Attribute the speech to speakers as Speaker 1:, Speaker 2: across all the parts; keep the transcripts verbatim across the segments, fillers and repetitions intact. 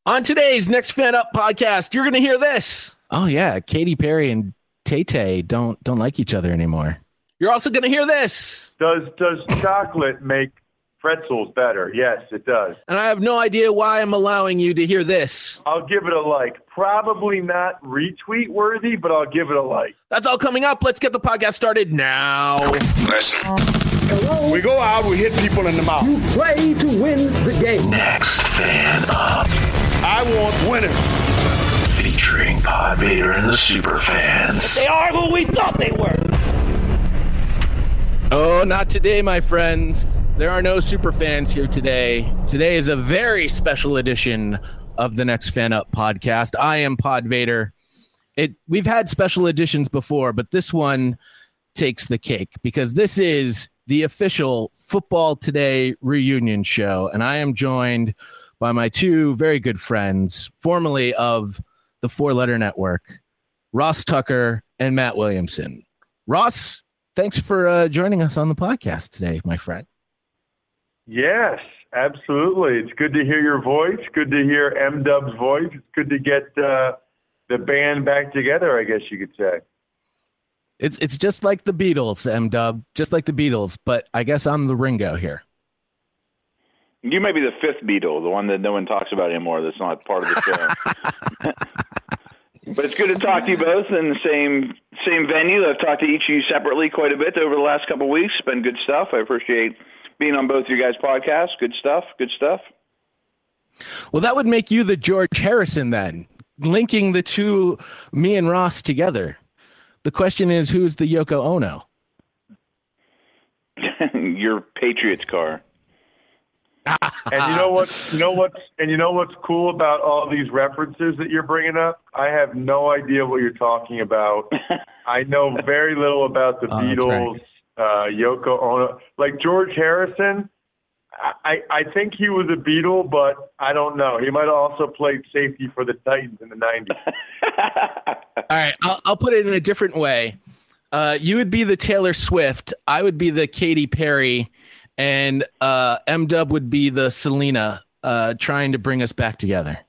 Speaker 1: On today's Next Fan Up podcast, you're going to hear this. Oh, yeah. Katy Perry and Tay-Tay don't don't like each other anymore. You're also going to hear this.
Speaker 2: Does does chocolate make pretzels better? Yes, it does.
Speaker 1: And I have no idea why I'm allowing you to hear this.
Speaker 2: I'll give it a like. Probably not retweet worthy, but I'll give it a like.
Speaker 1: That's all coming up. Let's get the podcast started now.
Speaker 3: Listen. Hello. We go out, we hit people in the mouth.
Speaker 4: You play to win the game.
Speaker 3: Next Fan Up. I want winners. Featuring Pod Vader and the super fans.
Speaker 4: They are who we thought they were.
Speaker 1: Oh, not today, my friends. There are no super fans here today. Today is a very special edition of the Next Fan Up podcast. I am Pod Vader. It we've had special editions before, but this one takes the cake because this is the official Football Today reunion show, and I am joined by my two very good friends, formerly of the Four Letter Network, Ross Tucker and Matt Williamson. Ross, thanks for uh, joining us on the podcast today, my friend.
Speaker 2: Yes, absolutely. It's good to hear your voice. Good to hear M-Dub's voice. It's good to get uh, the band back together, I guess you could say.
Speaker 1: It's it's just like the Beatles, M-Dub, just like the Beatles, but I guess I'm the Ringo here.
Speaker 5: You may be the fifth Beatle, the one that no one talks about anymore that's not part of the show. But it's good to talk to you both in the same same venue. I've talked to each of you separately quite a bit over the last couple of weeks. It's been good stuff. I appreciate being on both of you guys' podcasts. Good stuff. Good stuff.
Speaker 1: Well, that would make you the George Harrison then, linking the two, me and Ross, together. The question is, who's the Yoko Ono?
Speaker 5: Your Patriots car.
Speaker 2: And you know what? You know what's and you know what's cool about all these references that you're bringing up? I have no idea what you're talking about. I know very little about the oh, Beatles, right. uh, Yoko Ono, like George Harrison. I I think he was a Beatle, but I don't know. He might have also played safety for the Titans in the nineties.
Speaker 1: All right, I'll, I'll put it in a different way. Uh, you would be the Taylor Swift. I would be the Katy Perry. And uh, M-Dub would be the Selena uh, trying to bring us back together.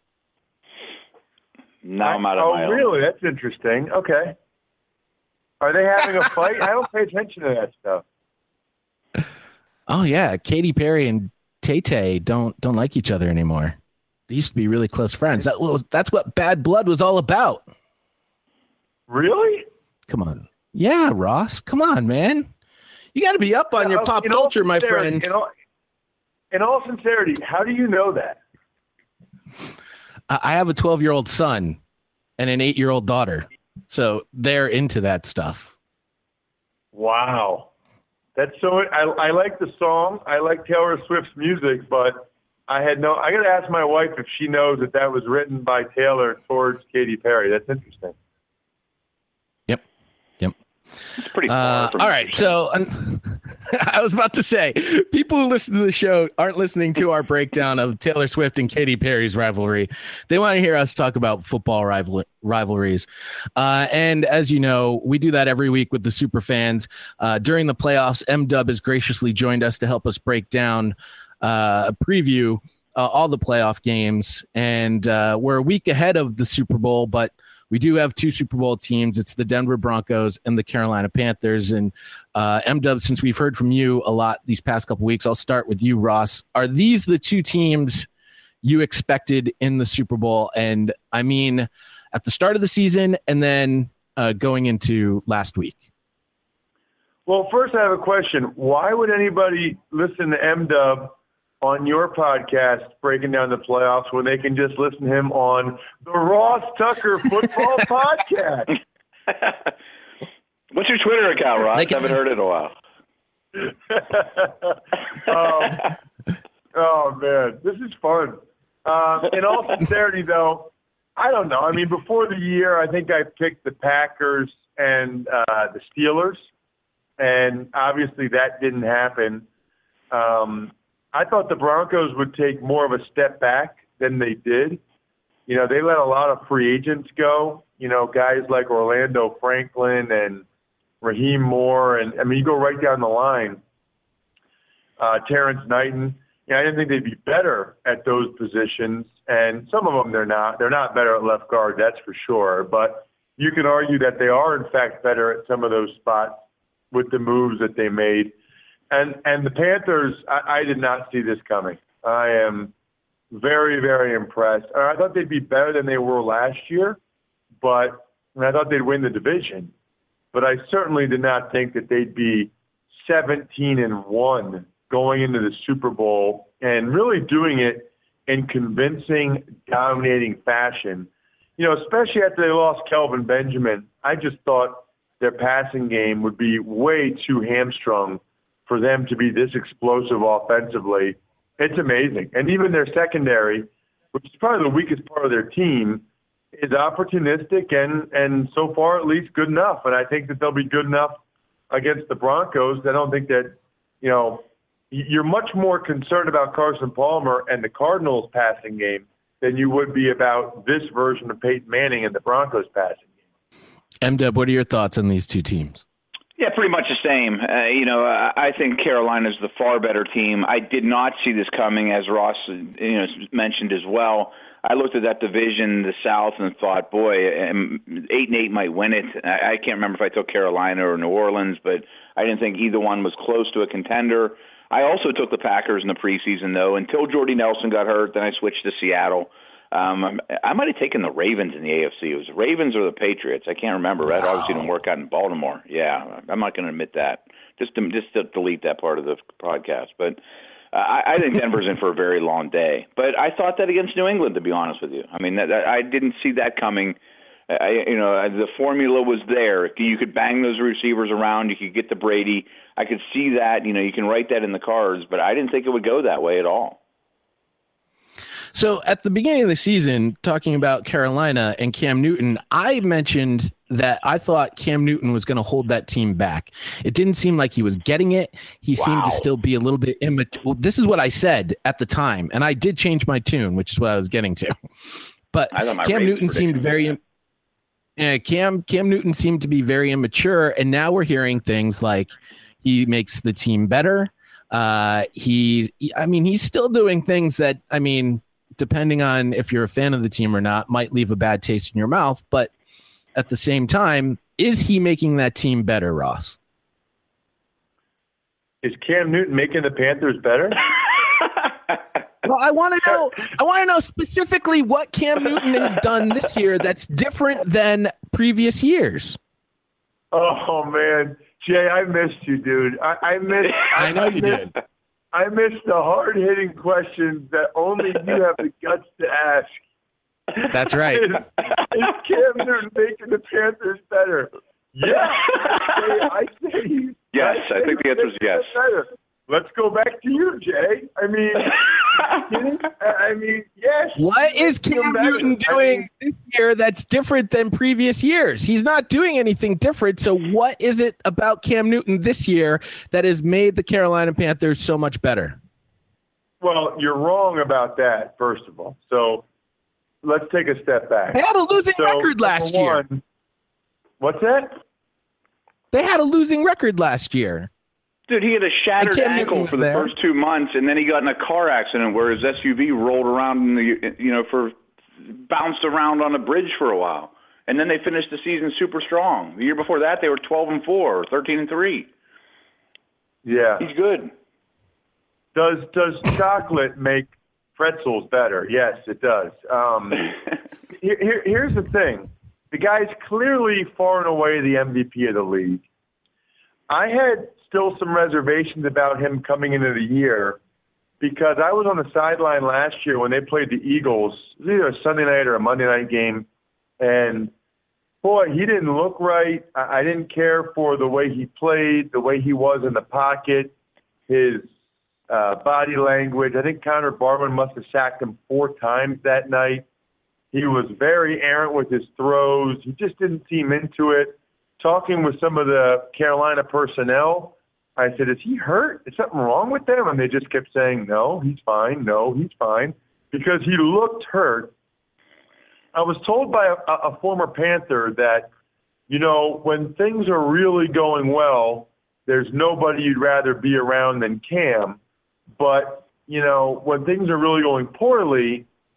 Speaker 5: Now I'm out of
Speaker 2: oh,
Speaker 5: my
Speaker 2: Oh, really? That's interesting. Okay. Are they having a fight? I don't pay attention to that stuff.
Speaker 1: Oh, yeah. Katy Perry and Tay-Tay don't don't like each other anymore. They used to be really close friends. That was, that's what Bad Blood was all about.
Speaker 2: Really?
Speaker 1: Come on. Yeah, Ross. Come on, man. You got to be up on your pop in culture, my friend.
Speaker 2: In all, in all sincerity, how do you know that?
Speaker 1: I have a twelve-year-old son and an eight-year-old daughter, so they're into that stuff.
Speaker 2: Wow. That's so. I, I like the song. I like Taylor Swift's music, but I had no. I got to ask my wife if she knows that that was written by Taylor towards Katy Perry. That's interesting.
Speaker 5: It's pretty far
Speaker 1: uh,
Speaker 5: from
Speaker 1: all right, so um, I was about to say, people who listen to the show aren't listening to our breakdown of Taylor Swift and Katy Perry's rivalry. They want to hear us talk about football rival- rivalries. Uh, and as you know, we do that every week with the super fans. Uh, during the playoffs, M-Dub has graciously joined us to help us break down uh, a preview uh, all the playoff games. And uh, we're a week ahead of the Super Bowl, but we do have two Super Bowl teams. It's the Denver Broncos and the Carolina Panthers. And uh, M-Dub, since we've heard from you a lot these past couple weeks, I'll start with you, Ross. Are these the two teams you expected in the Super Bowl? And I mean, at the start of the season and then uh, going into last week.
Speaker 2: Well, first I have a question. Why would anybody listen to M-Dub on your podcast breaking down the playoffs when they can just listen to him on the Ross Tucker Football Podcast?
Speaker 5: What's your Twitter account, Ross? I
Speaker 1: can-
Speaker 5: haven't heard it in a while.
Speaker 2: um, oh, man. This is fun. Uh, in all sincerity, though, I don't know. I mean, before the year, I think I picked the Packers and uh, the Steelers, and obviously that didn't happen. Um I thought the Broncos would take more of a step back than they did. You know, they let a lot of free agents go, you know, guys like Orlando Franklin and Raheem Moore. And, I mean, you go right down the line. Uh, Terrence Knighton. Yeah, I didn't think they'd be better at those positions. and some of them they're not. They're not better at left guard, that's for sure. But you can argue that they are, in fact, better at some of those spots with the moves that they made. And and the Panthers, I, I did not see this coming. I am very, very impressed. I thought they'd be better than they were last year, but and I thought they'd win the division. But I certainly did not think that they'd be seventeen and one going into the Super Bowl and really doing it in convincing, dominating fashion. You know, especially after they lost Kelvin Benjamin, I just thought their passing game would be way too hamstrung for them to be this explosive offensively. It's amazing. And even their secondary, which is probably the weakest part of their team, is opportunistic and, and so far at least good enough. And I think that they'll be good enough against the Broncos. I don't think that, you know, you're much more concerned about Carson Palmer and the Cardinals passing game than you would be about this version of Peyton Manning and the Broncos passing game.
Speaker 1: M-Dub, what are your thoughts on these two teams?
Speaker 5: Yeah, pretty much the same. Uh, you know, I think Carolina's the far better team. I did not see this coming, as Ross you know mentioned as well. I looked at that division, the South, and thought, boy, eight and eight might win it. I can't remember if I took Carolina or New Orleans, but I didn't think either one was close to a contender. I also took the Packers in the preseason, though, until Jordy Nelson got hurt. Then I switched to Seattle. Um, I might have taken the Ravens in the A F C. It was Ravens or the Patriots. I can't remember. That wow. obviously didn't work out in Baltimore. Yeah, I'm not going to admit that. Just to, just to delete that part of the podcast. But uh, I, I think Denver's in for a very long day. But I thought that against New England, to be honest with you. I mean, that, that, I didn't see that coming. I, you know, the formula was there. You could bang those receivers around. You could get to Brady. I could see that. You know, you can write that in the cards. But I didn't think it would go that way at all.
Speaker 1: So at the beginning of the season, talking about Carolina and Cam Newton, I mentioned that I thought Cam Newton was going to hold that team back. It didn't seem like he was getting it. He wow. seemed to still be a little bit immature. Well, this is what I said at the time, and I did change my tune, which is what I was getting to. But Cam Newton seemed very yeah, Cam Cam Newton seemed to be very immature, and now we're hearing things like he makes the team better. Uh, he, I mean, he's still doing things that, I mean, depending on if you're a fan of the team or not, might leave a bad taste in your mouth. But at the same time, is he making that team better, Ross?
Speaker 2: Is Cam Newton making the Panthers better?
Speaker 1: Well, I want to know. I want to know specifically what Cam Newton has done this year that's different than previous years.
Speaker 2: Oh man, Jay, I missed you, dude. I, I missed.
Speaker 1: I know
Speaker 2: I
Speaker 1: you
Speaker 2: missed,
Speaker 1: did.
Speaker 2: I missed the hard-hitting questions that only you have the guts to ask.
Speaker 1: That's right.
Speaker 2: Is, is Cam Newton making the Panthers better? Yeah. I say, I say
Speaker 5: yes,
Speaker 2: I,
Speaker 5: I think the answer is yes.
Speaker 2: Better. Let's go back to you, Jay. I mean, I mean, yes.
Speaker 1: What is Cam Newton doing I mean, this year that's different than previous years? He's not doing anything different. So what is it about Cam Newton this year that has made the Carolina Panthers so much better?
Speaker 2: Well, you're wrong about that, first of all. So let's take a step back.
Speaker 1: They had a losing so, record last one, year.
Speaker 2: What's that?
Speaker 1: They had a losing record last year.
Speaker 5: Dude, he had a shattered ankle for the there. first two months, and then he got in a car accident where his S U V rolled around in the, you know, for bounced around on a bridge for a while, and then they finished the season super strong. The year before that, they were twelve and four or thirteen and three.
Speaker 2: Yeah,
Speaker 5: he's good.
Speaker 2: Does does chocolate make pretzels better? Yes, it does. Um, here, here, here's the thing: the guy's clearly far and away the M V P of the league. I had still some reservations about him coming into the year because I was on the sideline last year when they played the Eagles. It was either a Sunday night or a Monday night game. And, boy, he didn't look right. I didn't care for the way he played, the way he was in the pocket, his uh, body language. I think Connor Barwin must have sacked him four times that night. He was very errant with his throws. He just didn't seem into it. Talking with some of the Carolina personnel, I said, is he hurt? Is something wrong with him? And they just kept saying, no, he's fine. No, he's fine. Because he looked hurt. I was told by a, a former Panther that, you know, when things are really going well, there's nobody you'd rather be around than Cam. But, you know, when things are really going poorly,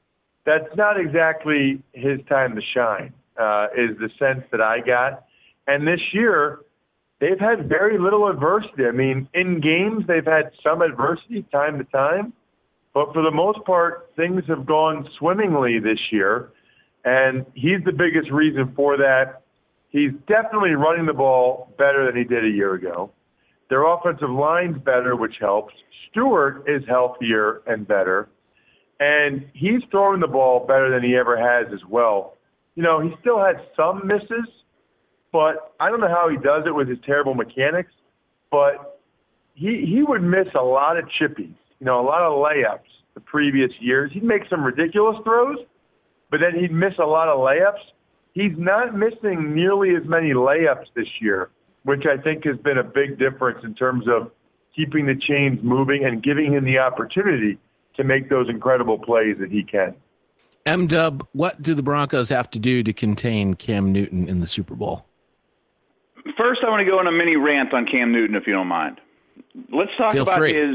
Speaker 2: that's not exactly his time to shine, uh, is the sense that I got. And this year, they've had very little adversity. I mean, in games, they've had some adversity time to time, but for the most part, things have gone swimmingly this year, and he's the biggest reason for that. He's definitely running the ball better than he did a year ago. Their offensive line's better, which helps. Stewart is healthier and better, and he's throwing the ball better than he ever has as well. You know, he still had some misses, but I don't know how he does it with his terrible mechanics, but he he would miss a lot of chippies, you know, a lot of layups the previous years. He'd make some ridiculous throws, but then he'd miss a lot of layups. He's not missing nearly as many layups this year, which I think has been a big difference in terms of keeping the chains moving and giving him the opportunity to make those incredible plays that he can.
Speaker 1: M-Dub, what do the Broncos have to do to contain Cam Newton in the Super Bowl?
Speaker 5: First, I want to go on a mini rant on Cam Newton, if you don't mind. Let's talk
Speaker 1: Feel
Speaker 5: about
Speaker 1: free.
Speaker 5: his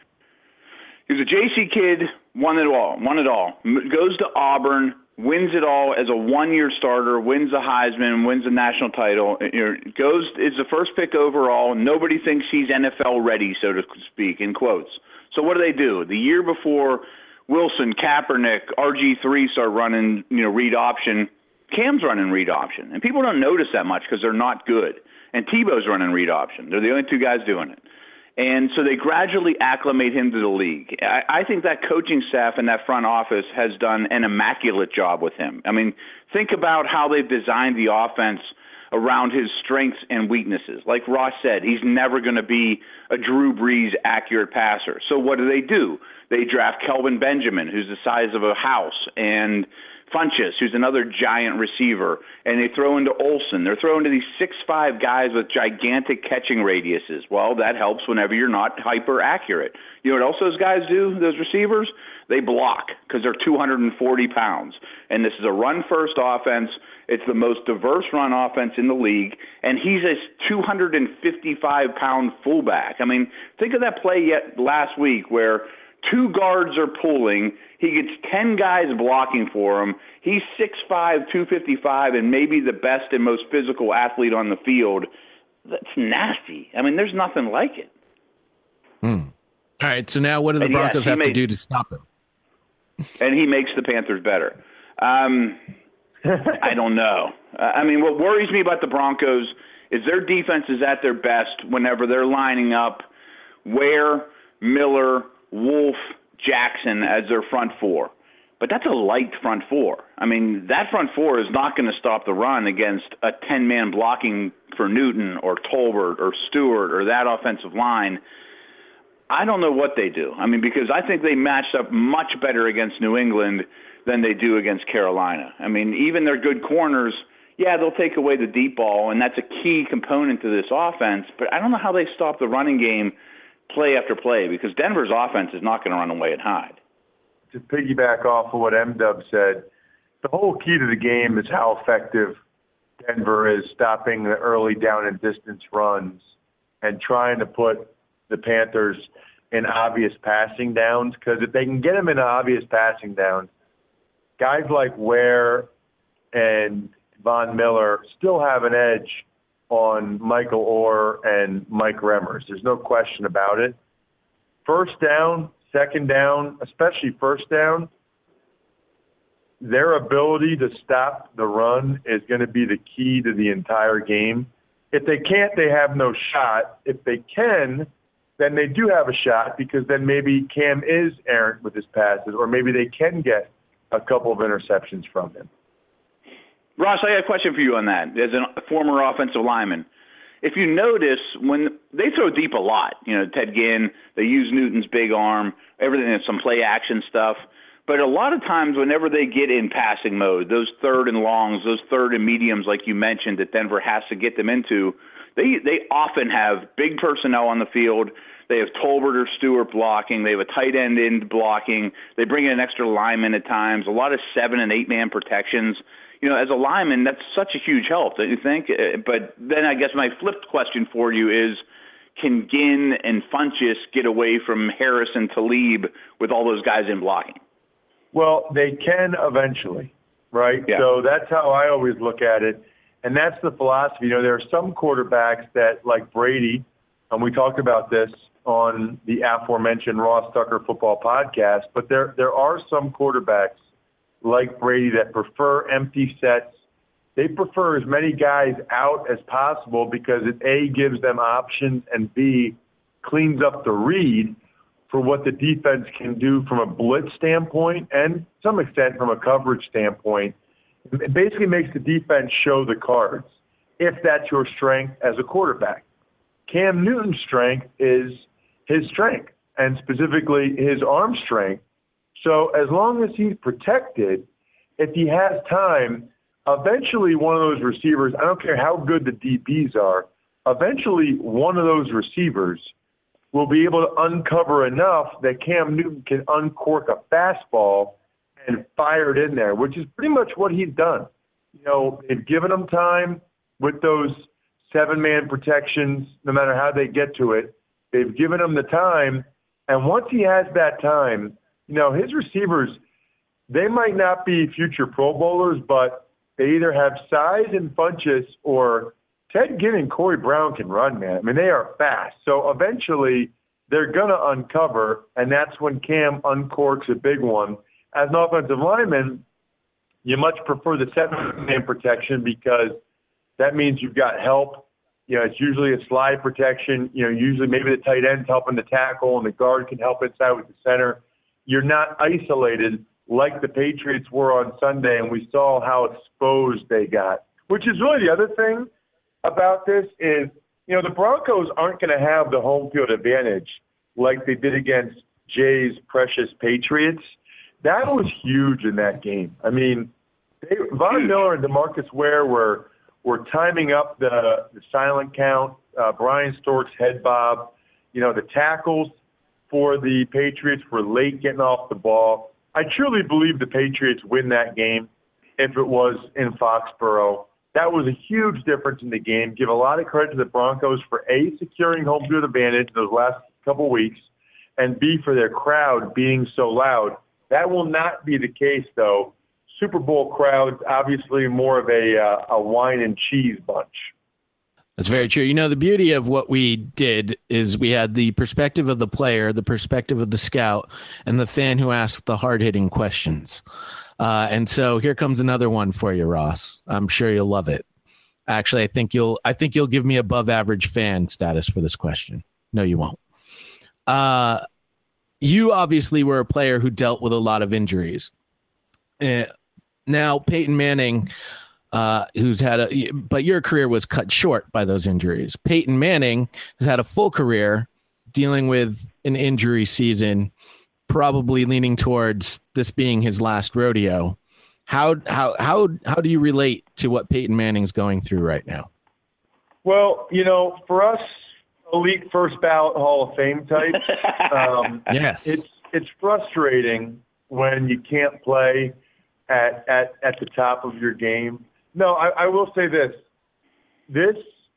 Speaker 5: – he was a J C kid, won it all, won it all. Goes to Auburn, wins it all as a one-year starter, wins the Heisman, wins the national title. You know, goes is the first pick overall. Nobody thinks he's N F L ready, so to speak, in quotes. So what do they do? The year before Wilson, Kaepernick, R G three start running, you know, read option, Cam's running read option. And people don't notice that much because they're not good. And Tebow's running read option. They're the only two guys doing it. And so they gradually acclimate him to the league. I, I think that coaching staff and that front office has done an immaculate job with him. I mean, think about how they've designed the offense around his strengths and weaknesses. Like Ross said, he's never going to be a Drew Brees accurate passer. So what do they do? They draft Kelvin Benjamin, who's the size of a house, and Funchess, who's another giant receiver, and they throw into Olsen. They're throwing to these six five guys with gigantic catching radiuses. Well, that helps whenever you're not hyper accurate. You know what else those guys do, those receivers? They block because they're two hundred forty pounds. And this is a run-first offense. It's the most diverse run offense in the league, and he's a two hundred fifty-five pound fullback. I mean, think of that play yet last week where two guards are pulling. He gets ten guys blocking for him. He's six five, two fifty-five, and maybe the best and most physical athlete on the field. That's nasty. I mean, there's nothing like it.
Speaker 1: Hmm. All right, so now what do the
Speaker 5: And
Speaker 1: Broncos
Speaker 5: yes, he
Speaker 1: have to
Speaker 5: made-
Speaker 1: do to stop him?
Speaker 5: And he makes the Panthers better. Um, I don't know. Uh, I mean, what worries me about the Broncos is their defense is at their best whenever they're lining up Ware, Miller, Wolf, Jackson as their front four. But that's a light front four. I mean, that front four is not going to stop the run against a ten-man blocking for Newton or Tolbert or Stewart or that offensive line. I don't know what they do. I mean, because I think they matched up much better against New England than they do against Carolina. I mean, even their good corners, yeah, they'll take away the deep ball, and that's a key component to this offense. But I don't know how they stop the running game play after play, because Denver's offense is not going to run away and hide.
Speaker 2: To piggyback off of what M-Dub said, the whole key to the game is how effective Denver is stopping the early down and distance runs and trying to put the Panthers in obvious passing downs, because if they can get them in obvious passing downs, guys like Ware and Von Miller still have an edge on Michael Orr and Mike Remmers. There's no question about it. First down, second down, especially first down, their ability to stop the run is going to be the key to the entire game. If they can't, they have no shot. If they can, then they do have a shot, because then maybe Cam is errant with his passes, or maybe they can get a couple of interceptions from him.
Speaker 5: Ross, I got a question for you on that. As a former offensive lineman, if you notice, when they throw deep a lot, you know, Ted Ginn, they use Newton's big arm, everything, some play action stuff. But a lot of times whenever they get in passing mode, those third and longs, those third and mediums, like you mentioned, that Denver has to get them into, they they often have big personnel on the field. They have Tolbert or Stewart blocking. They have a tight end in blocking. They bring in an extra lineman at times, a lot of seven- and eight-man protections. You know, as a lineman, that's such a huge help, don't you think? But then I guess my flipped question for you is, can Ginn and Funchess get away from Harris and Talib with all those guys in blocking?
Speaker 2: Well, they can eventually, right?
Speaker 5: Yeah.
Speaker 2: So that's how I always look at it. And that's the philosophy. You know, there are some quarterbacks that, like Brady, and we talked about this on the aforementioned Ross Tucker Football Podcast, but there there are some quarterbacks like Brady that prefer empty sets. They prefer as many guys out as possible because it, A, gives them options, and B, cleans up the read for what the defense can do from a blitz standpoint and to some extent from a coverage standpoint. It basically makes the defense show the cards if that's your strength as a quarterback. Cam Newton's strength is his strength, and specifically his arm strength. So as long as he's protected, if he has time, eventually one of those receivers, I don't care how good the D Bs are, eventually one of those receivers will be able to uncover enough that Cam Newton can uncork a fastball and fire it in there, which is pretty much what he's done. You know, they've given him time with those seven-man protections, no matter how they get to it. They've given him the time, and once he has that time, you know, his receivers, they might not be future Pro Bowlers, but they either have size and Funchess, or Ted Ginn and Corey Brown can run, man. I mean, they are fast. So eventually they're going to uncover, and that's when Cam uncorks a big one. As an offensive lineman, you much prefer the seven-man protection because that means you've got help. You know, it's usually a slide protection. You know, usually maybe the tight end's helping the tackle and the guard can help inside with the center. You're not isolated like the Patriots were on Sunday, and we saw how exposed they got, which is really the other thing about this is, you know, the Broncos aren't going to have the home field advantage like they did against Jay's precious Patriots. That was huge in that game. I mean, they, Von Miller and DeMarcus Ware were were timing up the, the silent count. Uh, Brian Stork's head bob. You know, the tackles for the Patriots were late getting off the ball. I truly believe the Patriots win that game if it was in Foxborough. That was a huge difference in the game. Give a lot of credit to the Broncos for, A, securing home field advantage those last couple weeks, and B, for their crowd being so loud. That will not be the case, though. Super Bowl crowds, obviously more of a, uh, a wine and cheese bunch.
Speaker 1: That's very true. You know, the beauty of what we did is we had the perspective of the player, the perspective of the scout, and the fan who asked the hard-hitting questions. Uh, and so here comes another one for you, Ross. I'm sure you'll love it. Actually, I think you'll I think you'll give me above average fan status for this question. No, you won't. Uh, you obviously were a player who dealt with a lot of injuries. Uh, now, Peyton Manning, uh, who's had a, but your career was cut short by those injuries. Peyton Manning has had a full career dealing with an injury season, probably leaning towards this being his last rodeo. How how how how do you relate to what Peyton Manning's going through right now?
Speaker 2: Well, you know, for us, elite first ballot Hall of Fame types, um,
Speaker 1: yes,
Speaker 2: it's it's frustrating when you can't play at at at the top of your game. No, I, I will say this: this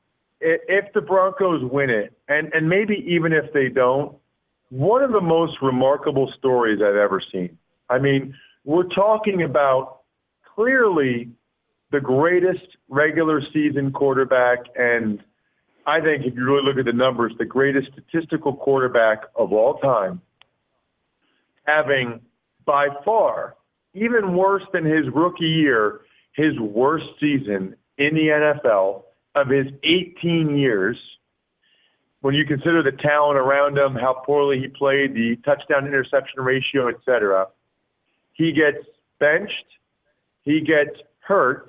Speaker 2: if the Broncos win it, and and maybe even if they don't, one of the most remarkable stories I've ever seen. I mean, we're talking about clearly the greatest regular season quarterback, and I think if you really look at the numbers, the greatest statistical quarterback of all time, having by far, even worse than his rookie year, his worst season in the N F L of his eighteen years. When you consider the talent around him, how poorly he played, the touchdown-interception ratio, et cetera, he gets benched, he gets hurt,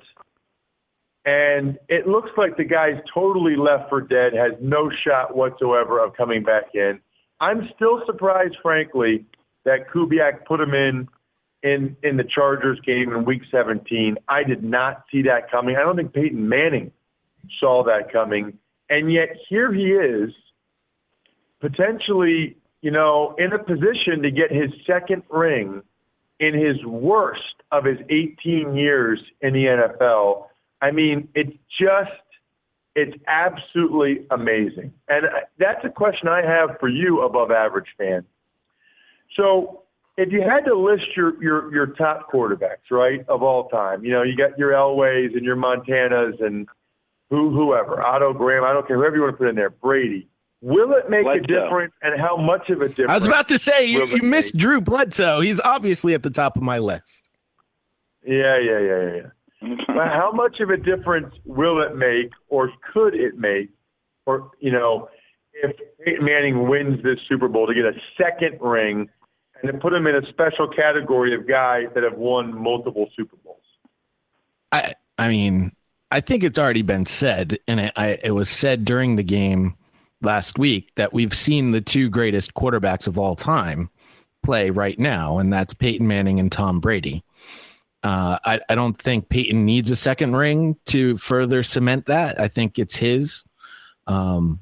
Speaker 2: and it looks like the guy's totally left for dead, has no shot whatsoever of coming back in. I'm still surprised, frankly, that Kubiak put him in in, in the Chargers game in Week seventeen. I did not see that coming. I don't think Peyton Manning saw that coming. And yet here he is, potentially, you know, in a position to get his second ring in his worst of his eighteen years in the N F L. I mean, it's just, it's absolutely amazing. And that's a question I have for you, above average fan. So if you had to list your, your, your top quarterbacks, right, of all time, you know, you got your Elways and your Montanas and who whoever, Otto Graham, I don't care, whoever you want to put in there, Brady. Will it make
Speaker 5: Bledsoe.
Speaker 2: a difference, and how much of a difference?
Speaker 1: I was about to say, you,
Speaker 2: will
Speaker 1: you
Speaker 2: it
Speaker 1: missed
Speaker 2: make?
Speaker 1: Drew Bledsoe. He's obviously at the top of my list.
Speaker 2: Yeah, yeah, yeah, yeah, yeah. But how much of a difference will it make, or could it make, or, you know, if Peyton Manning wins this Super Bowl to get a second ring and to put him in a special category of guys that have won multiple Super Bowls?
Speaker 1: I I mean, I think it's already been said, and it, I, it was said during the game last week that we've seen the two greatest quarterbacks of all time play right now, and that's Peyton Manning and Tom Brady. Uh, I, I don't think Peyton needs a second ring to further cement that. I think it's his. Um,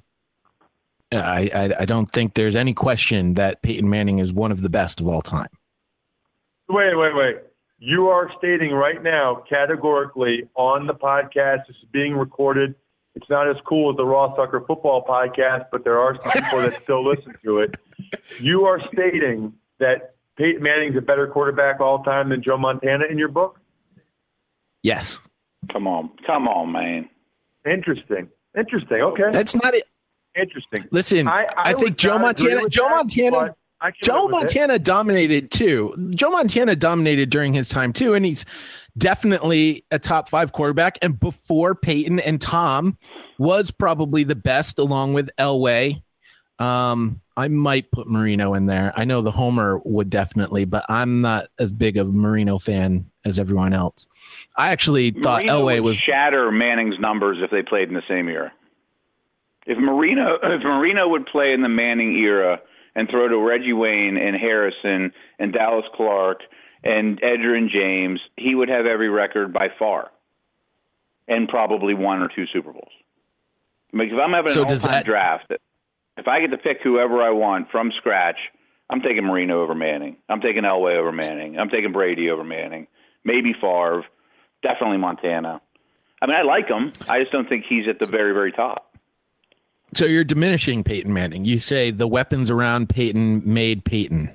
Speaker 1: I, I, I don't think there's any question that Peyton Manning is one of the best of all time.
Speaker 2: Wait, wait, wait. You are stating right now, categorically, on the podcast, this is being recorded. It's not as cool as the Raw Sucker Football podcast, but there are some people that still listen to it. You are stating that Peyton Manning's a better quarterback all time than Joe Montana in your book?
Speaker 1: Yes.
Speaker 5: Come on. Come on, man.
Speaker 2: Interesting. Interesting. Okay.
Speaker 1: That's not it.
Speaker 2: Interesting.
Speaker 1: Listen, I, I, I think Joe Montana, Joe that, Montana, Joe Montana dominated too. Joe Montana dominated during his time too, and he's definitely a top five quarterback. And before Peyton and Tom was probably the best, along with Elway. Um, I might put Marino in there. I know the Homer would definitely, but I'm not as big of a Marino fan as everyone else. I actually thought
Speaker 5: Marino
Speaker 1: Elway
Speaker 5: would
Speaker 1: was
Speaker 5: shatter Manning's numbers if they played in the same year. If Marino, if Marino would play in the Manning era and throw to Reggie Wayne and Harrison and Dallas Clark and Edgerrin James, he would have every record by far, and probably one or two Super Bowls. Like if I'm having
Speaker 1: So
Speaker 5: an
Speaker 1: does
Speaker 5: all-time
Speaker 1: that-
Speaker 5: draft, if I get to pick whoever I want from scratch, I'm taking Marino over Manning. I'm taking Elway over Manning. I'm taking Brady over Manning. Maybe Favre. Definitely Montana. I mean, I like him. I just don't think he's at the very, very top.
Speaker 1: So you're diminishing Peyton Manning. You say the weapons around Peyton made Peyton.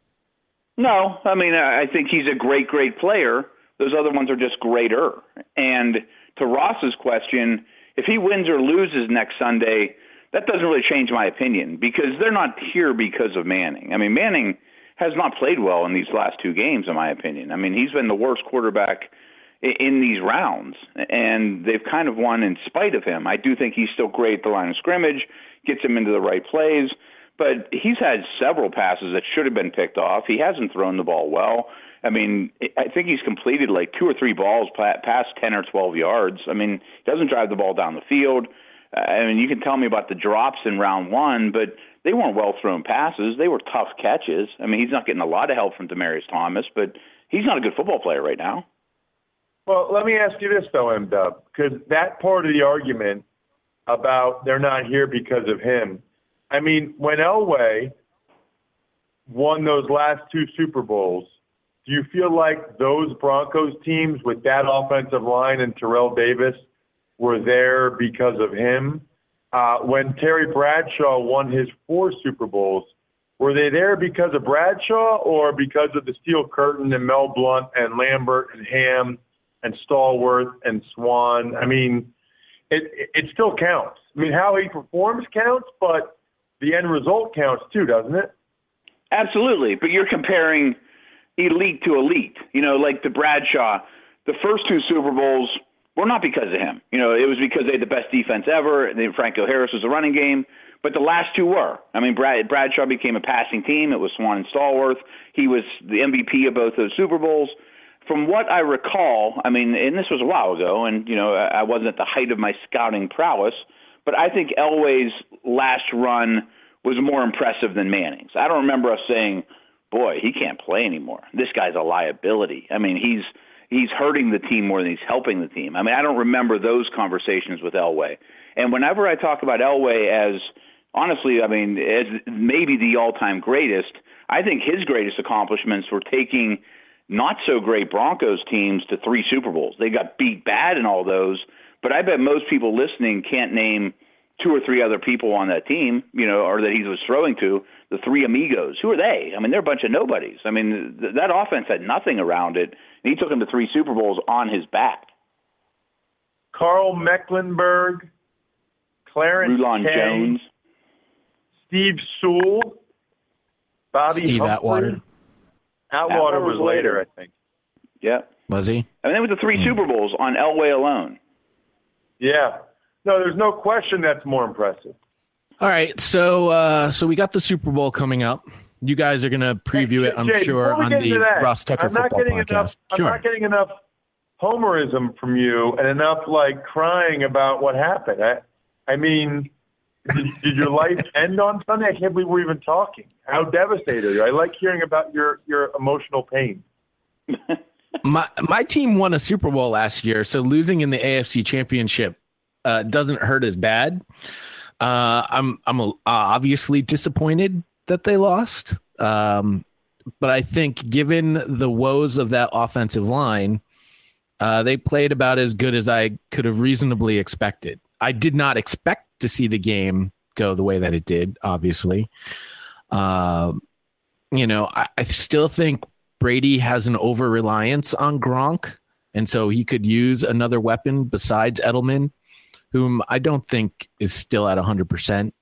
Speaker 5: No, I mean, I think he's a great, great player. Those other ones are just greater. And to Ross's question, if he wins or loses next Sunday, that doesn't really change my opinion because they're not here because of Manning. I mean, Manning has not played well in these last two games, in my opinion. I mean, he's been the worst quarterback in these rounds, and they've kind of won in spite of him. I do think he's still great at the line of scrimmage, gets him into the right plays, but he's had several passes that should have been picked off. He hasn't thrown the ball well. I mean, I think he's completed like two or three balls past ten or twelve yards. I mean, he doesn't drive the ball down the field. I mean, you can tell me about the drops in round one, but they weren't well-thrown passes. They were tough catches. I mean, he's not getting a lot of help from Demaryius Thomas, but he's not a good football player right now.
Speaker 2: Well, let me ask you this, though, M-Dub, because that part of the argument about they're not here because of him, I mean, when Elway won those last two Super Bowls, do you feel like those Broncos teams with that offensive line and Terrell Davis were there because of him? Uh, when Terry Bradshaw won his four Super Bowls, were they there because of Bradshaw or because of the Steel Curtain and Mel Blount and Lambert and Ham and Stallworth and Swan? I mean, it, it still counts. I mean, how he performs counts, but the end result counts too, doesn't it?
Speaker 5: Absolutely, but you're comparing elite to elite. You know, like the Bradshaw, the first two Super Bowls were not because of him. You know, it was because they had the best defense ever, and then Franco Harris was the running game, but the last two were. I mean, Brad, Bradshaw became a passing team. It was Swan and Stallworth. He was the M V P of both those Super Bowls. From what I recall, I mean, and this was a while ago, and, you know, I wasn't at the height of my scouting prowess, but I think Elway's last run was more impressive than Manning's. I don't remember us saying, boy, he can't play anymore. This guy's a liability. I mean, he's he's hurting the team more than he's helping the team. I mean, I don't remember those conversations with Elway. And whenever I talk about Elway as, honestly, I mean, as maybe the all-time greatest, I think his greatest accomplishments were taking not-so-great Broncos teams to three Super Bowls. They got beat bad in all those, but I bet most people listening can't name two or three other people on that team, you know, or that he was throwing to, the three amigos. Who are they? I mean, they're a bunch of nobodies. I mean, th- that offense had nothing around it, and he took them to three Super Bowls on his back.
Speaker 2: Carl Mecklenburg, Clarence
Speaker 5: Rulon
Speaker 2: Kay,
Speaker 5: Jones,
Speaker 2: Steve Sewell, Bobby
Speaker 1: Steve
Speaker 2: Humphrey.
Speaker 1: Atwater.
Speaker 2: Atwater
Speaker 5: Atwater
Speaker 2: was
Speaker 5: was
Speaker 2: later,
Speaker 5: later.
Speaker 2: I think.
Speaker 5: yeah.
Speaker 1: Was he?
Speaker 5: I mean, it was the three Super Bowls on Elway alone.
Speaker 2: Yeah. No, there's no question that's more impressive.
Speaker 1: All right, so uh, so we got the Super Bowl coming up. You guys are going to preview it, I'm
Speaker 2: Jay,
Speaker 1: sure,
Speaker 2: before we
Speaker 1: on
Speaker 2: get
Speaker 1: the
Speaker 2: into that,
Speaker 1: Ross Tucker
Speaker 2: I'm not
Speaker 1: Football
Speaker 2: getting
Speaker 1: Podcast.
Speaker 2: enough,
Speaker 1: Sure.
Speaker 2: I'm not getting enough homerism from you and enough like crying about what happened. I, I mean, did, did your life end on Sunday? I can't believe we're even talking. How devastated are you? I like hearing about your, your emotional pain.
Speaker 1: My my team won a Super Bowl last year, so losing in the A F C Championship uh, doesn't hurt as bad. Uh, I'm I'm uh, obviously disappointed that they lost, um, but I think given the woes of that offensive line, uh, they played about as good as I could have reasonably expected. I did not expect to see the game go the way that it did. Obviously, uh, you know, I, I still think Brady has an over reliance on Gronk, and so he could use another weapon besides Edelman, whom I don't think is still at one hundred percent.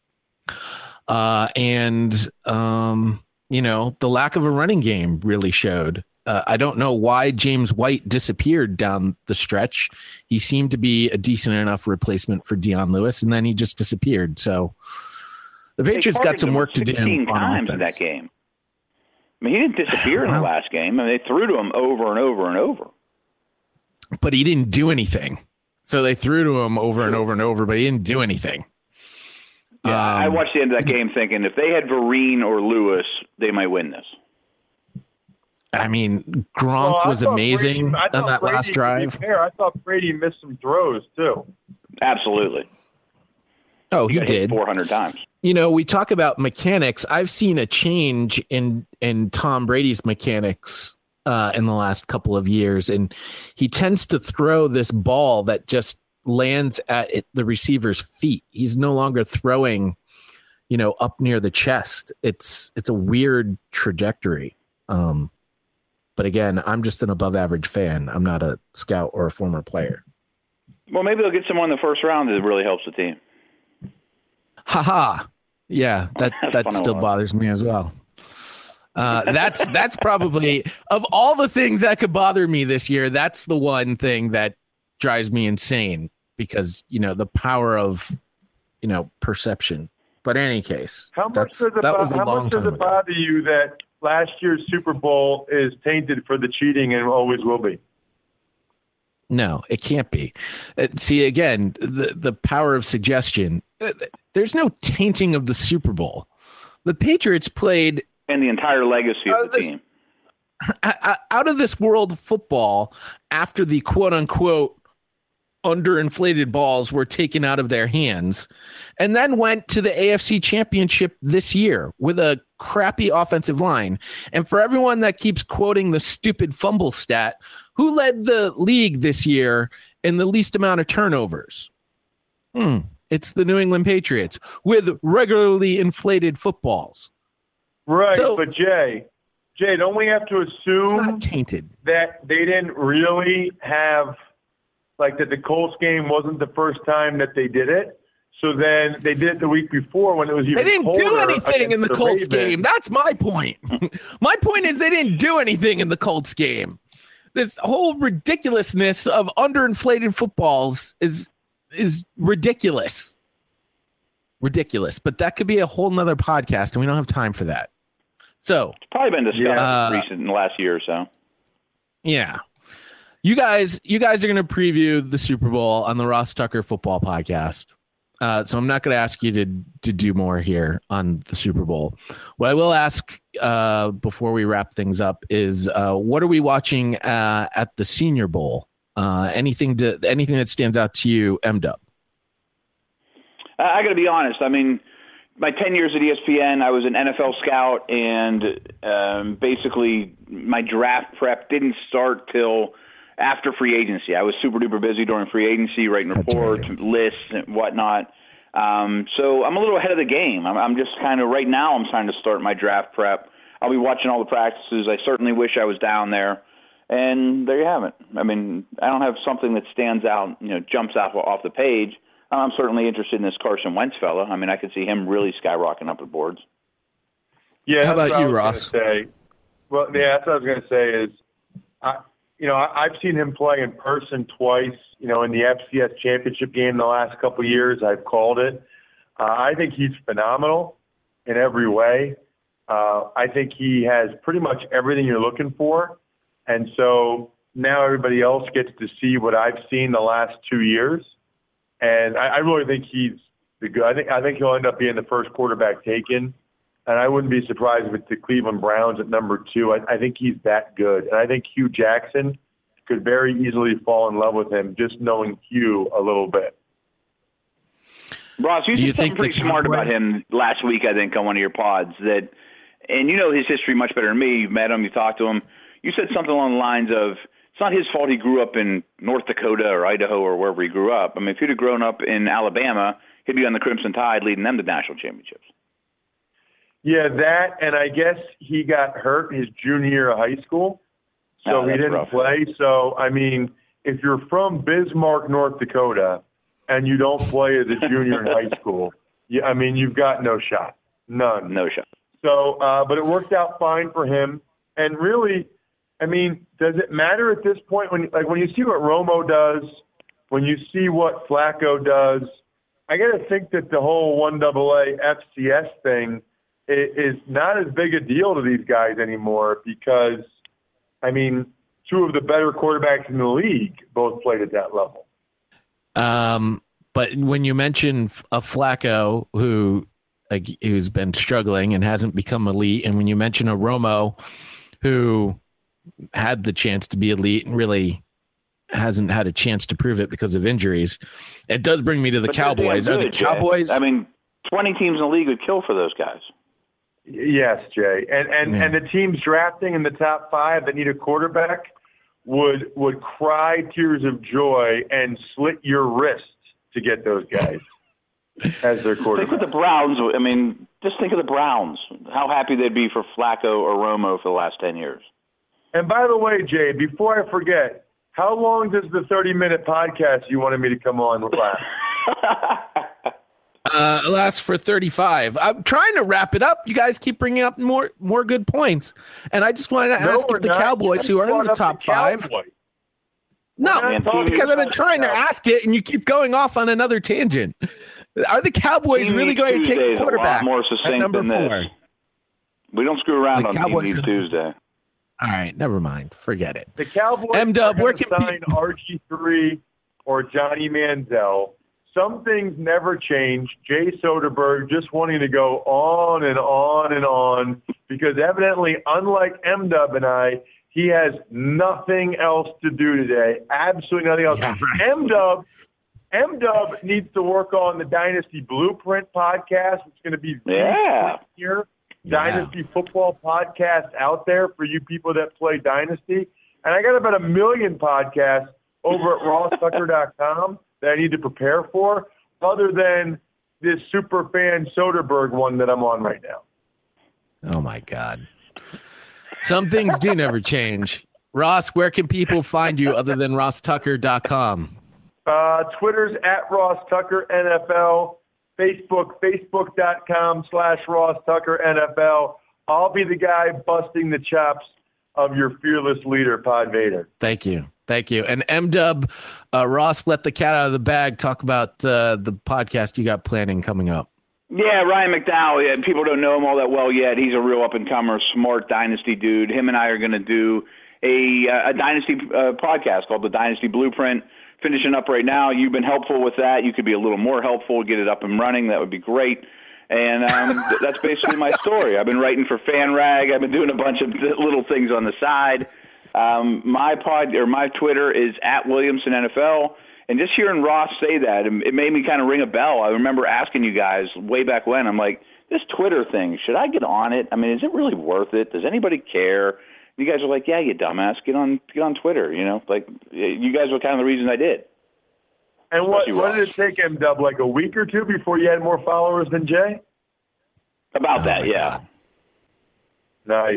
Speaker 1: Uh, and, um, you know, the lack of a running game really showed. Uh, I don't know why James White disappeared down the stretch. He seemed to be a decent enough replacement for Dion Lewis, and then he just disappeared. So the Patriots got some work to do on
Speaker 5: times
Speaker 1: offense.
Speaker 5: In that game. I mean, he didn't disappear in the last game. I mean, they threw to him over and over and over.
Speaker 1: But he didn't do anything. So they threw to him over and over and over, but he didn't do anything.
Speaker 5: Yeah,
Speaker 1: um,
Speaker 5: I watched the end of that game thinking if they had Vereen or Lewis, they might win this.
Speaker 1: I mean, Gronk
Speaker 2: Well, I
Speaker 1: was
Speaker 2: thought
Speaker 1: amazing
Speaker 2: Brady, I
Speaker 1: on
Speaker 2: thought
Speaker 1: that
Speaker 2: Brady,
Speaker 1: last
Speaker 2: to be
Speaker 1: drive.
Speaker 2: fair, I thought Brady missed some throws, too.
Speaker 5: Absolutely.
Speaker 1: Oh, he
Speaker 5: got hit
Speaker 1: did.
Speaker 5: four hundred times.
Speaker 1: You know, we talk about mechanics. I've seen a change in in Tom Brady's mechanics uh, in the last couple of years, and he tends to throw this ball that just lands at it, the receiver's feet. He's no longer throwing, you know, up near the chest. It's it's a weird trajectory. Um, but again, I'm just an above average fan. I'm not a scout or a former player.
Speaker 5: Well, maybe they'll get someone in the first round that really helps the team.
Speaker 1: Haha. Yeah, that
Speaker 5: That's
Speaker 1: that
Speaker 5: fun
Speaker 1: still
Speaker 5: one.
Speaker 1: bothers me as well. Uh, that's that's probably of all the things that could bother me this year. That's the one thing that drives me insane because you know the power of you know perception. But in any case,
Speaker 2: How much
Speaker 1: that's,
Speaker 2: does it,
Speaker 1: that
Speaker 2: bo-
Speaker 1: was a
Speaker 2: how
Speaker 1: long
Speaker 2: much does
Speaker 1: time
Speaker 2: it
Speaker 1: ago.
Speaker 2: bother you that last year's Super Bowl is tainted for the cheating and always will be?
Speaker 1: No, it can't be. Uh, see, again, the, the power of suggestion. Uh, There's no tainting of the Super Bowl. The Patriots played
Speaker 5: And the entire legacy
Speaker 1: Uh,
Speaker 5: of the
Speaker 1: this-
Speaker 5: team.
Speaker 1: o- out of this world football after the quote unquote underinflated balls were taken out of their hands and then went to the A F C Championship this year with a crappy offensive line. And for everyone that keeps quoting the stupid fumble stat, who led the league this year in the least amount of turnovers? Hmm. It's the New England Patriots with regularly inflated footballs.
Speaker 2: Right,
Speaker 1: So-
Speaker 2: but Jay, Jay, don't we have to
Speaker 1: It's
Speaker 2: assume
Speaker 1: not tainted.
Speaker 2: that they didn't really have, like, that the Colts game wasn't the first time that they did it? So then they did it the week before when it was even
Speaker 1: They didn't do
Speaker 2: colder
Speaker 1: anything in the,
Speaker 2: against the
Speaker 1: Colts
Speaker 2: Ravens.
Speaker 1: game. That's my point. My point is they didn't do anything in the Colts game. This whole ridiculousness of underinflated footballs is is ridiculous. Ridiculous. But that could be a whole nother podcast, and we don't have time for that. So,
Speaker 5: It's probably been discussed
Speaker 1: Yeah. Uh,
Speaker 5: recent in the last year or so.
Speaker 1: yeah. You guys, you guys are going to preview the Super Bowl on the Ross Tucker Football Podcast. Uh, so I'm not going to ask you to to do more here on the Super Bowl. What I will ask uh, before we wrap things up is, uh, what are we watching uh, at the Senior Bowl? Uh, anything to anything that stands out to you, M-Dub?
Speaker 5: I, I got to be honest. I mean, my ten years at E S P N, I was an N F L scout, and um, basically my draft prep didn't start till after free agency. I was super duper busy during free agency, writing
Speaker 1: How dare
Speaker 5: reports, lists, and whatnot. Um, so I'm a little ahead of the game. I'm, I'm just kind of right now I'm trying to start my draft prep. I'll be watching all the practices. I certainly wish I was down there. And there you have it. I mean, I don't have something that stands out, you know, jumps out off the page. I'm certainly interested in this Carson Wentz fella. I mean, I could see him really skyrocketing up the boards.
Speaker 2: Yeah.
Speaker 1: How about
Speaker 2: you,
Speaker 1: Ross?
Speaker 2: Say. Well, yeah, that's what I was going to say is, I, you know, I, I've seen him play in person twice. You know, in the F C S championship game the last couple of years, I've called it. Uh, I think he's phenomenal in every way. Uh, I think he has pretty much everything you're looking for. And so now everybody else gets to see what I've seen the last two years. And I, I really think he's the good. I think, I think he'll end up being the first quarterback taken. And I wouldn't be surprised if it's the Cleveland Browns at number two. I, I think he's that good. And I think Hugh Jackson could very easily fall in love with him just knowing Hugh a little bit.
Speaker 5: Ross, you,
Speaker 1: you
Speaker 5: said
Speaker 1: think
Speaker 5: something pretty
Speaker 1: the
Speaker 5: smart
Speaker 1: Cowboys-
Speaker 5: about him last week, I think, on one of your pods. That, and you know his history much better than me. You've met him, you talked to him. You said something along the lines of, it's not his fault he grew up in North Dakota or Idaho or wherever he grew up. I mean, if he'd have grown up in Alabama, he'd be on the Crimson Tide leading them to national championships.
Speaker 2: Yeah, that, and I guess he got hurt his junior year of high school, so
Speaker 5: Oh,
Speaker 2: he
Speaker 5: that's
Speaker 2: didn't
Speaker 5: rough.
Speaker 2: play. So, I mean, if you're from Bismarck, North Dakota, and you don't play as a junior in high school, yeah, I mean, you've got no shot. None.
Speaker 5: No shot.
Speaker 2: So, uh, but it worked out fine for him. And really, I mean, does it matter at this point when, like, when you see what Romo does, when you see what Flacco does? I got to think that the whole one double A F C S thing is not as big a deal to these guys anymore because, I mean, two of the better quarterbacks in the league both played at that level.
Speaker 1: Um, but when you mention a Flacco who like who's been struggling and hasn't become elite, and when you mention a Romo who had the chance to be elite and really hasn't had a chance to prove it because of injuries, it does bring me to the
Speaker 5: But they're
Speaker 1: Cowboys.
Speaker 5: damn
Speaker 1: Are the
Speaker 5: good, Jay.
Speaker 1: Cowboys?
Speaker 5: I mean, twenty teams in the league would kill for those guys.
Speaker 2: Yes, Jay. And and,
Speaker 1: Yeah.
Speaker 2: and the teams drafting in the top five that need a quarterback would would cry tears of joy and slit your wrist to get those guys as their
Speaker 5: Think
Speaker 2: quarterback.
Speaker 5: of the Browns. I mean, just think of the Browns. How happy they'd be for Flacco or Romo for the last ten years.
Speaker 2: And by the way, Jay, before I forget, how long does the thirty-minute podcast you wanted me to come on last?
Speaker 1: Uh, it lasts for thirty-five. I'm trying to wrap it up. You guys keep bringing up more more good points, and I just wanted to
Speaker 2: No,
Speaker 1: ask
Speaker 2: we're
Speaker 1: if the
Speaker 2: not.
Speaker 1: Cowboys,
Speaker 2: You
Speaker 1: who are in
Speaker 2: brought
Speaker 1: the
Speaker 2: up
Speaker 1: top
Speaker 2: the
Speaker 1: five,
Speaker 2: Cowboys.
Speaker 1: no,
Speaker 2: We're not talking
Speaker 1: because I've been
Speaker 2: about
Speaker 1: trying to
Speaker 2: the Cowboys.
Speaker 1: ask it, and you keep going off on another tangent. Are the Cowboys
Speaker 5: Team
Speaker 1: really
Speaker 5: Needs
Speaker 1: going to take
Speaker 5: Tuesday
Speaker 1: a
Speaker 5: is a lot
Speaker 1: quarterback
Speaker 5: more
Speaker 1: at
Speaker 5: succinct
Speaker 1: number
Speaker 5: than this.
Speaker 1: four?
Speaker 5: We don't screw around
Speaker 1: The
Speaker 5: on
Speaker 1: Cowboys-
Speaker 5: T V's Tuesday.
Speaker 1: All right, never mind. Forget it.
Speaker 2: The Cowboys
Speaker 1: M-Dub,
Speaker 2: are
Speaker 1: where
Speaker 2: going to
Speaker 1: can
Speaker 2: sign
Speaker 1: people-
Speaker 2: R G three or Johnny Manziel. Some things never change. Jay Soderberg just wanting to go on and on and on because evidently, unlike M-Dub and I, he has nothing else to do today. Absolutely nothing else.
Speaker 1: Yeah, right.
Speaker 2: M-Dub, M-Dub needs to work on the Dynasty Blueprint podcast. It's going to be
Speaker 5: Yeah.
Speaker 2: here.
Speaker 1: Yeah.
Speaker 2: Dynasty football podcast out there for you people that play Dynasty. And I got about a million podcasts over at ross tucker dot com that I need to prepare for, other than this super fan Soderberg one that I'm on right now.
Speaker 1: Oh my God. Some things do never change. Ross, where can people find you other than ross tucker dot com?
Speaker 2: Uh, Twitter's at Ross Tucker N F L. Facebook, facebook.com slash Ross Tucker NFL. I'll be the guy busting the chops of your fearless leader, Pod Vader.
Speaker 1: Thank you. Thank you. And M-Dub, uh, Ross, let the cat out of the bag. Talk about uh, the podcast you got planning coming up.
Speaker 5: Yeah, Ryan McDowell. Yeah, people don't know him all that well yet. He's a real up-and-comer, smart Dynasty dude. Him and I are going to do a, a Dynasty uh, podcast called The Dynasty Blueprint. Finishing up right now. You've been helpful with that. You could be a little more helpful, get it up and running. That would be great. And um, th- that's basically my story. I've been writing for FanRag. I've been doing a bunch of th- little things on the side. Um, my pod or my Twitter is at Williamson N F L. And just hearing Ross say that, it, it made me kind of ring a bell. I remember asking you guys way back when. I'm like, this Twitter thing, should I get on it? I mean, is it really worth it? Does anybody care? You guys are like, yeah, you dumbass, get on get on Twitter. You know, like you guys were kind of the reason I did.
Speaker 2: And what, what did it take M Dub, like a week or two before you had more followers than Jay?
Speaker 5: About
Speaker 1: Oh
Speaker 5: that,
Speaker 1: my
Speaker 5: yeah.
Speaker 1: God.
Speaker 2: Nice.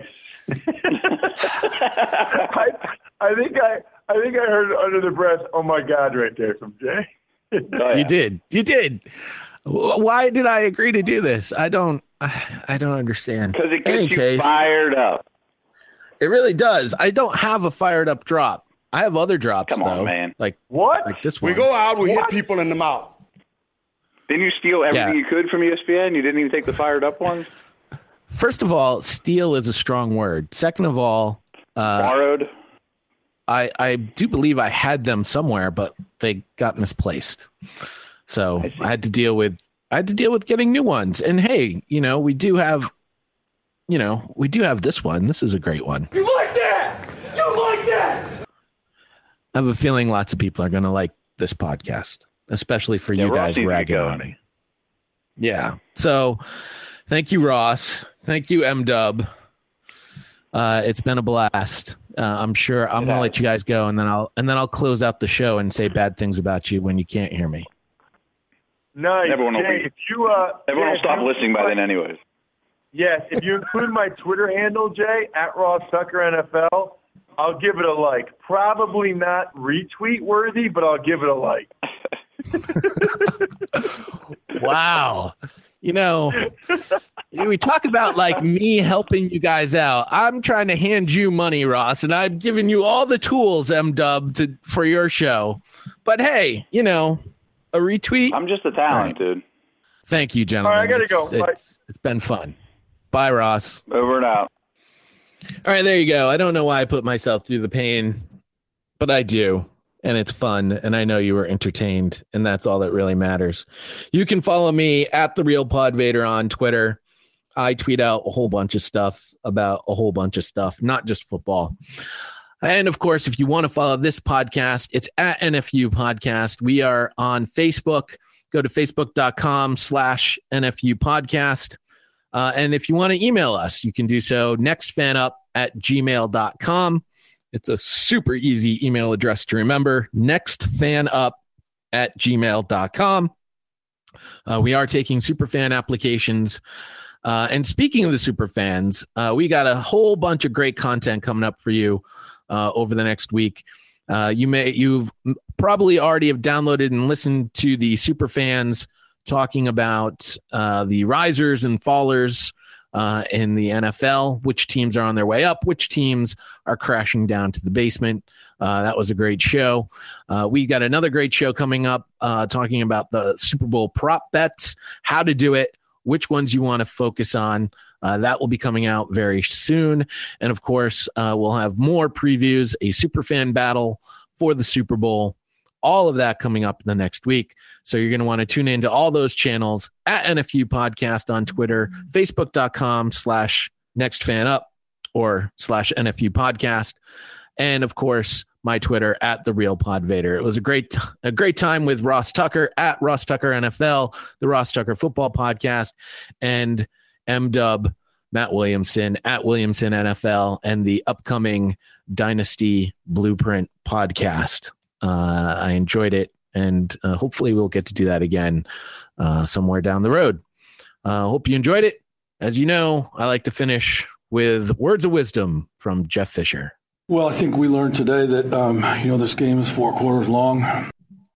Speaker 2: I, I think I I think I heard under the breath, "Oh my God," right there from Jay.
Speaker 5: Oh, yeah.
Speaker 1: You did. You did. Why did I agree to do this? I don't. I, I don't understand.
Speaker 5: Because it
Speaker 1: Any
Speaker 5: gets you
Speaker 1: case,
Speaker 5: fired up.
Speaker 1: It really does. I don't have a fired up drop. I have other drops.
Speaker 5: Come on,
Speaker 1: though,
Speaker 5: man.
Speaker 1: Like
Speaker 2: What?
Speaker 1: Like this one.
Speaker 6: We go out, we
Speaker 2: What?
Speaker 6: hit people in the mouth.
Speaker 5: Didn't you steal everything
Speaker 1: Yeah.
Speaker 5: you could from E S P N? You didn't even take the fired up ones?
Speaker 1: First of all, steal is a strong word. Second of all, uh,
Speaker 5: Borrowed?
Speaker 1: I I do believe I had them somewhere, but they got misplaced. So
Speaker 5: I see.
Speaker 1: I had to deal with I had to deal with getting new ones. And hey, you know, we do have, you know, we do have this one. This is a great one.
Speaker 6: You like that? You like that?
Speaker 1: I have a feeling lots of people are going to like this podcast, especially for
Speaker 5: Yeah,
Speaker 1: you
Speaker 5: Ross
Speaker 1: guys
Speaker 5: needs to
Speaker 1: ragging
Speaker 5: go.
Speaker 1: on me. Yeah. So thank you, Ross. Thank you, M Dub. Uh, it's been a blast. Uh, I'm sure I'm
Speaker 5: It
Speaker 1: going to
Speaker 5: has.
Speaker 1: let you guys go, and then I'll and then I'll close out the show and say bad things about you when you can't hear me.
Speaker 2: Nice.
Speaker 5: Everyone will
Speaker 2: Jay,
Speaker 5: be-
Speaker 2: if you, uh,
Speaker 5: Everyone
Speaker 2: yeah,
Speaker 5: will stop
Speaker 2: if you-
Speaker 5: listening by then anyways.
Speaker 2: Yes, if you include my Twitter handle, Jay, at Ross Tucker N F L, I'll give it a like. Probably not retweet worthy, but I'll give it a like.
Speaker 1: Wow. You know, we talk about like me helping you guys out. I'm trying to hand you money, Ross, and I've given you all the tools, M Dub, to for your show. But hey, you know, a retweet.
Speaker 5: I'm just a talent, dude.
Speaker 1: Thank you, gentlemen.
Speaker 2: All right, I gotta
Speaker 1: It's-
Speaker 2: go. Bye.
Speaker 1: It's, it's been fun. Bye, Ross.
Speaker 5: Over and out.
Speaker 1: All right, there you go. I don't know why I put myself through the pain, but I do. And it's fun. And I know you were entertained. And that's all that really matters. You can follow me at The Real Pod Vader on Twitter. I tweet out a whole bunch of stuff about a whole bunch of stuff, not just football. And of course, if you want to follow this podcast, it's at N F U Podcast. We are on Facebook. Go to facebook.com slash NFU Podcast. Uh, and if you want to email us, you can do so nextfanup at gmail dot com. It's a super easy email address to remember, nextfanup at gmail dot com. Uh, we are taking superfan applications. Uh, and speaking of the superfans, uh, we got a whole bunch of great content coming up for you uh, over the next week. Uh, you may, you've probably already have downloaded and listened to the superfans talking about uh, the risers and fallers uh, in the N F L, which teams are on their way up, which teams are crashing down to the basement. Uh, that was a great show. Uh, we got another great show coming up uh, talking about the Super Bowl prop bets, how to do it, which ones you want to focus on. Uh, that will be coming out very soon. And of course, uh, we'll have more previews, a superfan battle for the Super Bowl, all of that coming up in the next week. So you're going to want to tune into all those channels at N F U Podcast on Twitter, facebook.com slash nextfanup or slash N F U Podcast. And of course, my Twitter at The Real Pod Vader. It was a great, a great time with Ross Tucker at Ross Tucker N F L, the Ross Tucker Football Podcast, and M Dub, Matt Williamson at Williamson N F L, and the upcoming Dynasty Blueprint Podcast. Uh, I enjoyed it, and uh, hopefully we'll get to do that again uh, somewhere down the road. Uh, hope you enjoyed it. As you know, I like to finish with words of wisdom from Jeff Fisher.
Speaker 7: Well, I think we learned today that, um, you know, this game is four quarters long.